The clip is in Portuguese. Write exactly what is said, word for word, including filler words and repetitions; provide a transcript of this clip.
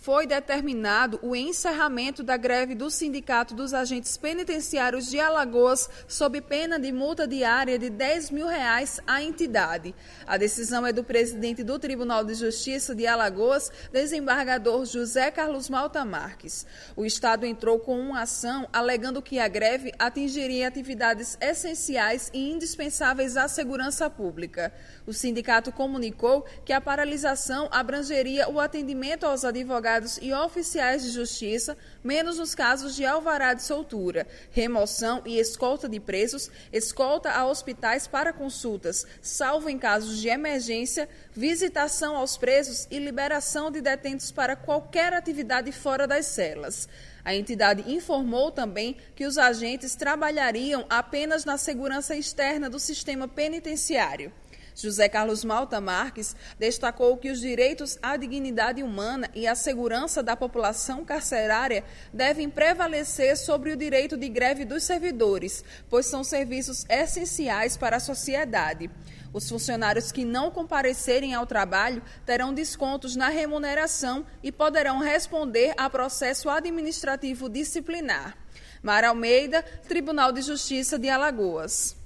foi determinado o encerramento da greve do Sindicato dos Agentes Penitenciários de Alagoas sob pena de multa diária de dez mil reais à entidade. A decisão é do presidente do Tribunal de Justiça de Alagoas, desembargador José Carlos Malta Marques. O Estado entrou com uma ação alegando que a greve atingiria atividades essenciais e indispensáveis à segurança pública. O sindicato comunicou que a paralisação abrangeria o atendimento aos advogados e oficiais de justiça, menos nos casos de alvará de soltura, remoção e escolta de presos, escolta a hospitais para consultas, salvo em casos de emergência, visitação aos presos e liberação de detentos para qualquer atividade fora das celas. A entidade informou também que os agentes trabalhariam apenas na segurança externa do sistema penitenciário. José Carlos Malta Marques destacou que os direitos à dignidade humana e à segurança da população carcerária devem prevalecer sobre o direito de greve dos servidores, pois são serviços essenciais para a sociedade. Os funcionários que não comparecerem ao trabalho terão descontos na remuneração e poderão responder a processo administrativo disciplinar. Mara Almeida, Tribunal de Justiça de Alagoas.